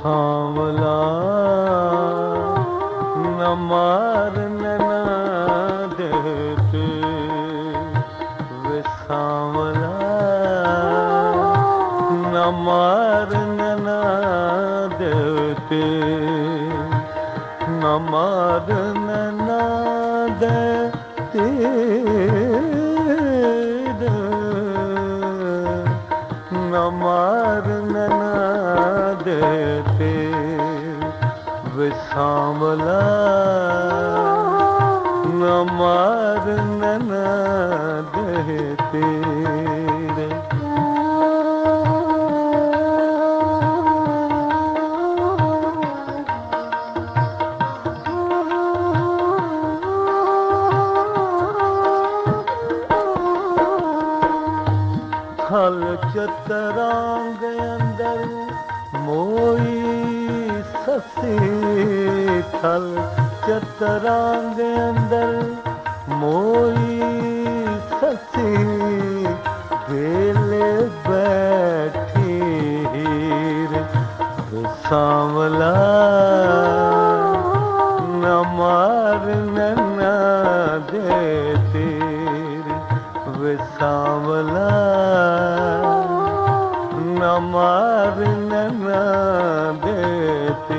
सांवला न मारन न देते वे सांवला न मारन न देते न मारन न देते न मारन न देते वे सांवला न मारन न देते थल चतरांग अंदर मोई ससी थल चतरांग अंदर मोई ससी वेले बैठी हीर सांवला न मारन न देते वे सांवला न मारन न देते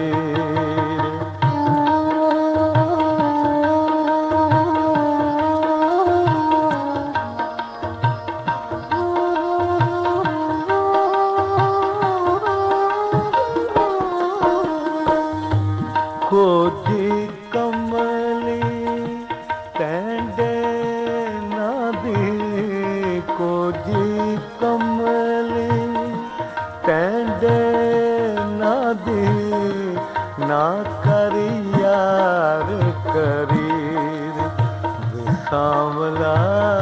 कोजी कमली टेंडे नादी कोजी कमली टेंडे नादी ना करी यार करीर सांवला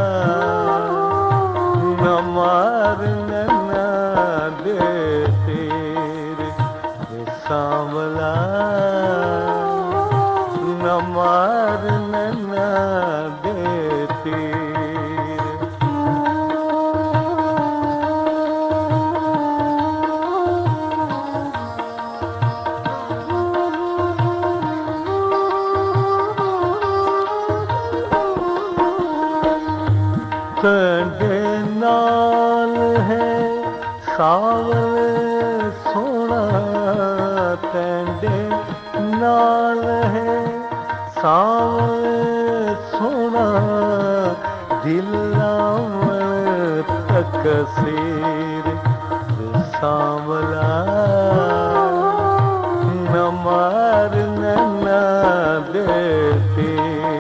न मारन न देते सांवला न मारन न देते तेरे नाल है सावल सोना तेरे नाल है सावल सोना दिलावल तकसीर सांवला न मारन न देते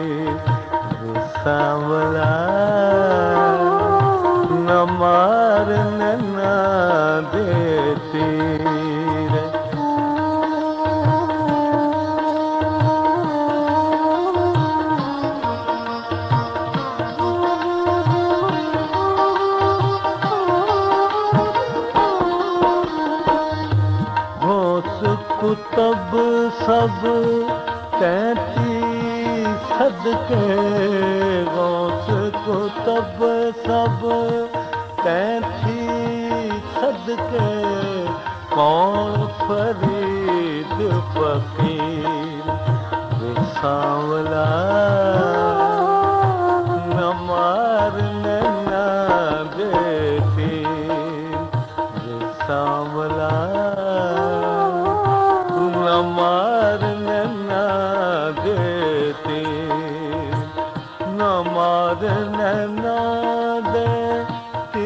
सांवला न मारन न देते कुतब सब 33 सदके गौस कुतब सब 33 सदके कौन फरीद फकीर सांवला न मारन न देते सांवला न मारन न देते न मारन न देते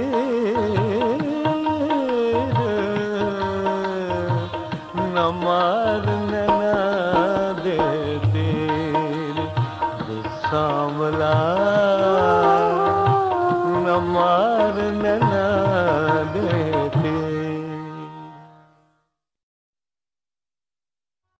न मारन न देते सांवला